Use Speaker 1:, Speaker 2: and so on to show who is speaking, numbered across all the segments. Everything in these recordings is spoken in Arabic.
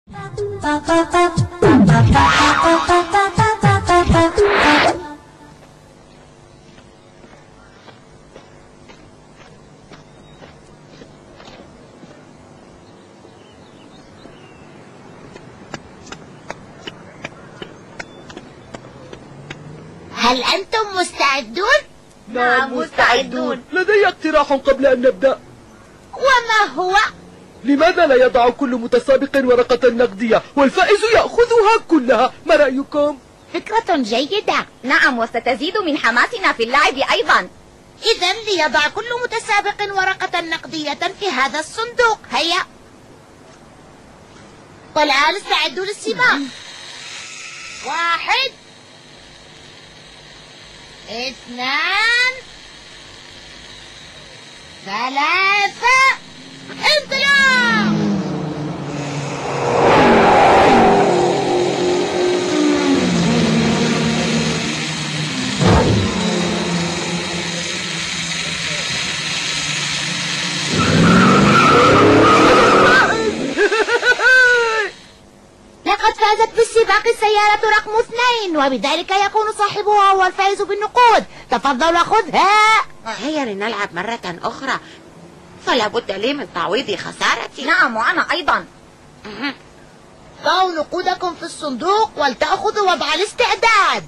Speaker 1: هل أنتم مستعدون؟
Speaker 2: نعم مستعدون. لدي اقتراح قبل أن نبدأ.
Speaker 1: وما هو؟
Speaker 2: لماذا لا يضع كل متسابق ورقة نقدية والفائز يأخذها كلها؟ ما رأيكم؟
Speaker 1: فكرة جيدة.
Speaker 3: نعم، وستزيد من حماسنا في اللعب أيضا.
Speaker 1: إذا ليضع كل متسابق ورقة نقدية في هذا الصندوق. هيا، والآن استعدوا للسباق. 1 2 3 انطلاق. لقد فازت بالسباق السيارة رقم 2، وبذلك يكون صاحبها هو الفائز بالنقود. تفضل خذها.
Speaker 4: هيا لنلعب مرة أخرى، فلا بد لي من تعويض خسارتي.
Speaker 3: نعم، وأنا أيضا.
Speaker 1: ضعوا نقودكم في الصندوق ولتأخذوا وضع الاستعداد.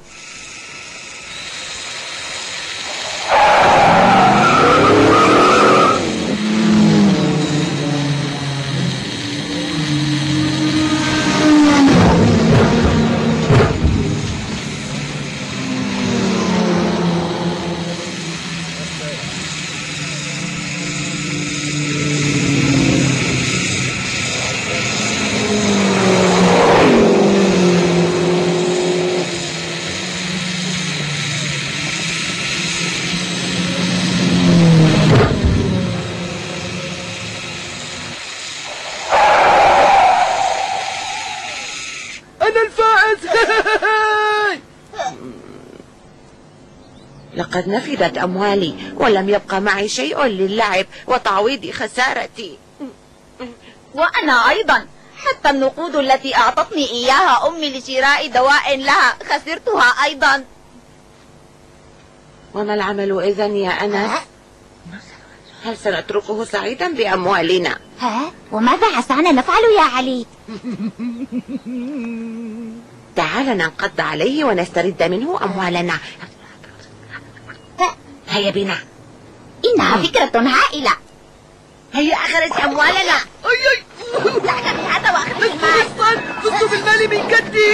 Speaker 4: لقد نفدت أموالي ولم يبقى معي شيء للعب وتعويض خسارتي.
Speaker 3: وأنا أيضا، حتى النقود التي أعطتني إياها أمي لشراء دواء لها خسرتها أيضا.
Speaker 4: وما العمل إذن يا أنس؟ هل سنتركه سعيدا بأموالنا؟
Speaker 1: وماذا عسانا نفعل يا علي؟
Speaker 4: تعال ننقض عليه ونسترد منه أموالنا. هيا بنا.
Speaker 1: إنها فكرة هائلة.
Speaker 4: هيا أخرج أموالنا.
Speaker 3: هذا وأخذ المال.
Speaker 2: فزت بالمال من جدي.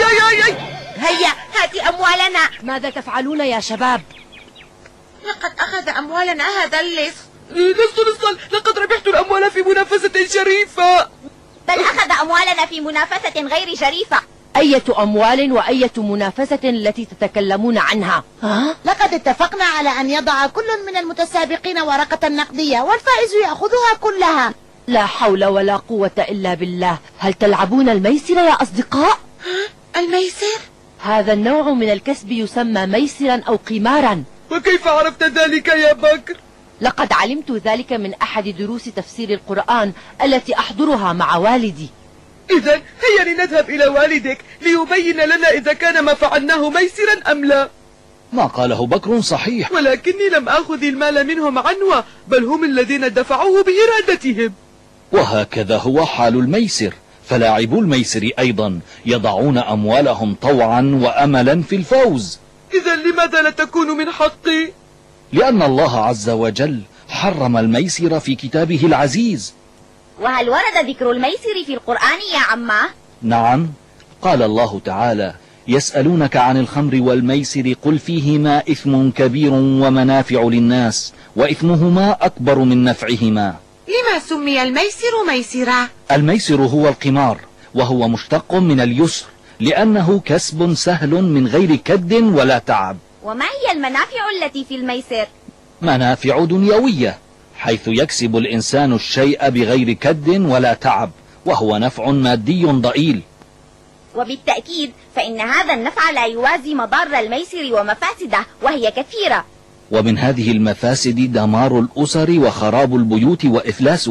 Speaker 4: هيا هاتي أموالنا.
Speaker 5: ماذا تفعلون يا شباب؟
Speaker 4: لقد أخذ أموالنا هذا اللص.
Speaker 2: لص، لقد ربحت الأموال في منافسة شريفة.
Speaker 3: بل أخذ أموالنا في منافسة غير شريفة.
Speaker 5: أية أموال وأية منافسة التي تتكلمون عنها؟
Speaker 1: لقد اتفقنا على أن يضع كل من المتسابقين ورقة نقدية والفائز يأخذها كلها.
Speaker 5: لا حول ولا قوة إلا بالله. هل تلعبون الميسر يا أصدقاء؟
Speaker 4: الميسر؟
Speaker 5: هذا النوع من الكسب يسمى ميسرا أو قمارا.
Speaker 2: وكيف عرفت ذلك يا بكر؟
Speaker 5: لقد علمت ذلك من أحد دروس تفسير القرآن التي أحضرها مع والدي.
Speaker 2: إذن هيا لنذهب إلى والدك ليبين لنا إذا كان ما فعلناه ميسرا أم لا.
Speaker 6: ما قاله بكر صحيح،
Speaker 2: ولكني لم آخذ المال منهم عنوة، بل هم الذين دفعوه بإرادتهم.
Speaker 6: وهكذا هو حال الميسر، فلاعبو الميسر أيضا يضعون أموالهم طوعا وأملا في الفوز.
Speaker 2: إذن لماذا لا تكون من حقي؟
Speaker 6: لأن الله عز وجل حرم الميسر في كتابه العزيز.
Speaker 3: وهل ورد ذكر الميسر في القرآن يا عماه؟
Speaker 6: نعم، قال الله تعالى: يسألونك عن الخمر والميسر قل فيهما إثم كبير ومنافع للناس وإثمهما أكبر من نفعهما.
Speaker 4: لما سمي الميسر ميسرا؟
Speaker 6: الميسر هو القمار، وهو مشتق من اليسر، لأنه كسب سهل من غير كد ولا تعب.
Speaker 3: وما هي المنافع التي في الميسر؟
Speaker 6: منافع دنيوية، حيث يكسب الإنسان الشيء بغير كد ولا تعب، وهو نفع مادي ضئيل.
Speaker 3: وبالتأكيد فإن هذا النفع لا يوازي مضار الميسر ومفاسده، وهي كثيرة.
Speaker 6: ومن هذه المفاسد دمار الأسر وخراب البيوت وإفلاسها،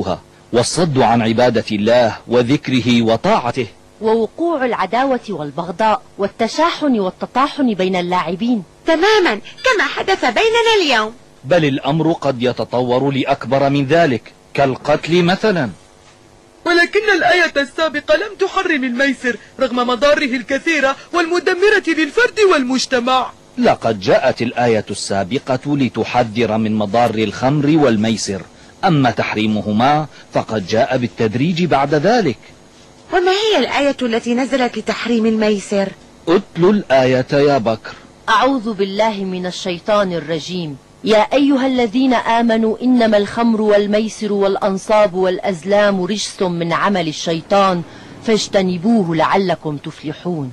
Speaker 6: والصد عن عبادة الله وذكره وطاعته،
Speaker 5: ووقوع العداوة والبغضاء والتشاحن والتطاحن بين اللاعبين.
Speaker 4: تماما كما حدث بيننا اليوم.
Speaker 6: بل الأمر قد يتطور لأكبر من ذلك كالقتل مثلا.
Speaker 2: ولكن الآية السابقة لم تحرم الميسر رغم مضاره الكثيرة والمدمرة للفرد والمجتمع.
Speaker 6: لقد جاءت الآية السابقة لتحذر من مضار الخمر والميسر، أما تحريمهما فقد جاء بالتدريج بعد ذلك.
Speaker 4: وما هي الآية التي نزلت لتحريم الميسر؟
Speaker 6: اتل الآية يا بكر.
Speaker 5: أعوذ بالله من الشيطان الرجيم. يا أيها الذين آمنوا إنما الخمر والميسر والأنصاب والأزلام رجس من عمل الشيطان فاجتنبوه لعلكم تفلحون.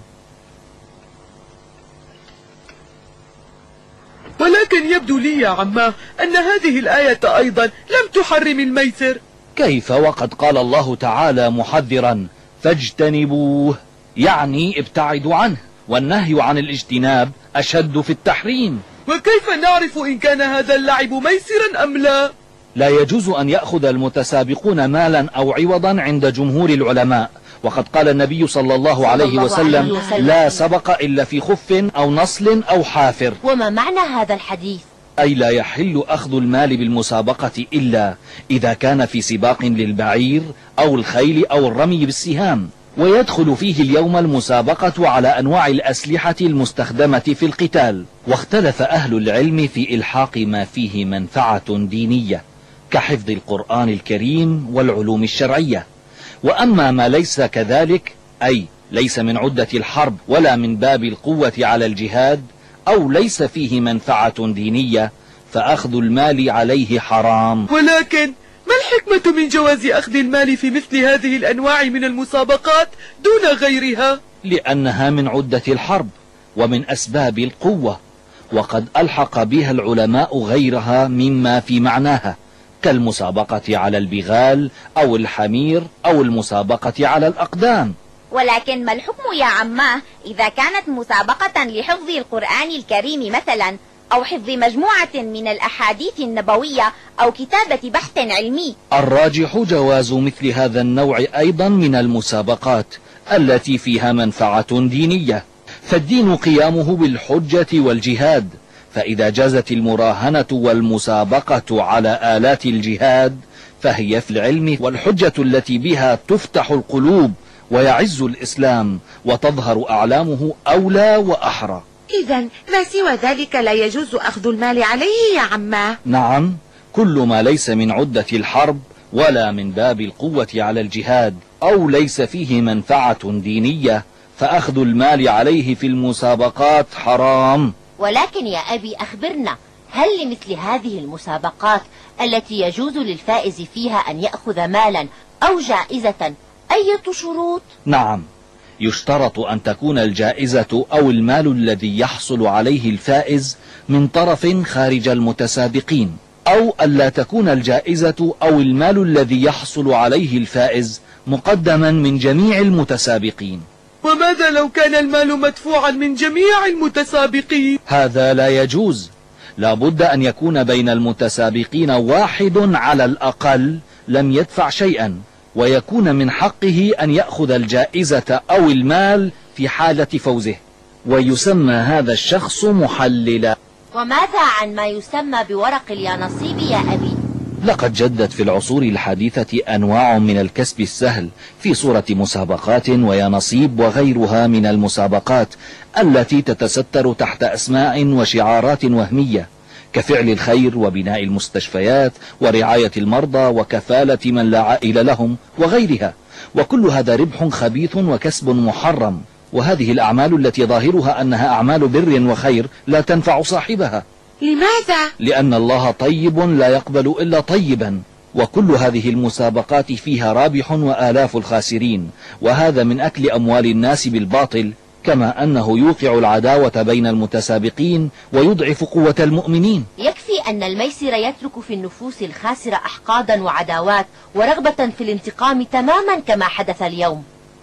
Speaker 2: ولكن يبدو لي يا عماه أن هذه الآية أيضا لم تحرم الميسر.
Speaker 6: كيف وقد قال الله تعالى محذرا فاجتنبوه، يعني ابتعدوا عنه، والنهي عن الاجتناب أشد في التحريم.
Speaker 2: وكيف نعرف إن كان هذا اللعب ميسرا أم لا؟
Speaker 6: لا يجوز أن يأخذ المتسابقون مالا أو عوضا عند جمهور العلماء، وقد قال النبي صلى الله عليه وسلم لا سبق إلا في خف أو نصل أو حافر.
Speaker 5: وما معنى هذا الحديث؟
Speaker 6: أي لا يحل أخذ المال بالمسابقة إلا إذا كان في سباق للبعير أو الخيل أو الرمي بالسهام، ويدخل فيه اليوم المسابقة على أنواع الأسلحة المستخدمة في القتال. واختلف أهل العلم في إلحاق ما فيه منفعة دينية كحفظ القرآن الكريم والعلوم الشرعية، وأما ما ليس كذلك، أي ليس من عدة الحرب ولا من باب القوة على الجهاد، أو ليس فيه منفعة دينية، فأخذ المال عليه حرام.
Speaker 2: ولكن ما الحكمة من جواز أخذ المال في مثل هذه الأنواع من المسابقات دون غيرها؟
Speaker 6: لأنها من عدة الحرب ومن أسباب القوة، وقد ألحق بها العلماء غيرها مما في معناها كالمسابقة على البغال أو الحمير أو المسابقة على الأقدام.
Speaker 3: ولكن ما الحكم يا عماه إذا كانت مسابقة لحفظ القرآن الكريم مثلا، أو حفظ مجموعة من الأحاديث النبوية، أو كتابة بحث علمي؟
Speaker 6: الراجح جواز مثل هذا النوع أيضا من المسابقات التي فيها منفعة دينية، فالدين قيامه بالحجة والجهاد، فإذا جازت المراهنة والمسابقة على آلات الجهاد فهي في العلم والحجة التي بها تفتح القلوب ويعز الإسلام وتظهر أعلامه أولى وأحرى.
Speaker 4: إذا ما سوى ذلك لا يجوز أخذ المال عليه يا عماه؟
Speaker 6: نعم، كل ما ليس من عدة الحرب ولا من باب القوة على الجهاد أو ليس فيه منفعة دينية فأخذ المال عليه في المسابقات حرام.
Speaker 1: ولكن يا أبي أخبرنا، هل لمثل هذه المسابقات التي يجوز للفائز فيها أن يأخذ مالا أو جائزة أي شروط؟
Speaker 6: نعم، يشترط أن تكون الجائزة أو المال الذي يحصل عليه الفائز من طرف خارج المتسابقين، أو ألا تكون الجائزة أو المال الذي يحصل عليه الفائز مقدما من جميع المتسابقين.
Speaker 2: وماذا لو كان المال مدفوعا من جميع المتسابقين؟
Speaker 6: هذا لا يجوز، لا بد أن يكون بين المتسابقين واحد على الأقل لم يدفع شيئا، ويكون من حقه أن يأخذ الجائزة أو المال في حالة فوزه، ويسمى هذا الشخص محللا.
Speaker 1: وماذا عن ما يسمى بورق اليانصيب يا أبي؟
Speaker 6: لقد جدت في العصور الحديثة أنواع من الكسب السهل في صورة مسابقات ويانصيب وغيرها من المسابقات التي تتستر تحت أسماء وشعارات وهمية كفعل الخير وبناء المستشفيات ورعاية المرضى وكفالة من لا عائل لهم وغيرها، وكل هذا ربح خبيث وكسب محرم، وهذه الأعمال التي ظاهرها أنها أعمال بر وخير لا تنفع صاحبها.
Speaker 4: لماذا؟
Speaker 6: لأن الله طيب لا يقبل إلا طيبا، وكل هذه المسابقات فيها رابح وآلاف الخاسرين، وهذا من أكل أموال الناس بالباطل، كما أنه يوقع العداوة بين المتسابقين ويضعف قوة المؤمنين.
Speaker 1: يكفي أن الميسر يترك في النفوس الخاسرة أحقادا وعداوات ورغبة في الانتقام تماما كما حدث اليوم.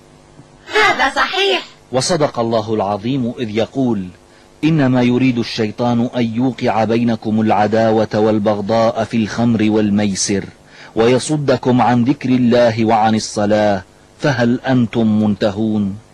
Speaker 4: هذا صحيح.
Speaker 6: وصدق الله العظيم إذ يقول إنما يريد الشيطان أن يوقع بينكم العداوة والبغضاء في الخمر والميسر ويصدكم عن ذكر الله وعن الصلاة، فهل أنتم منتهون؟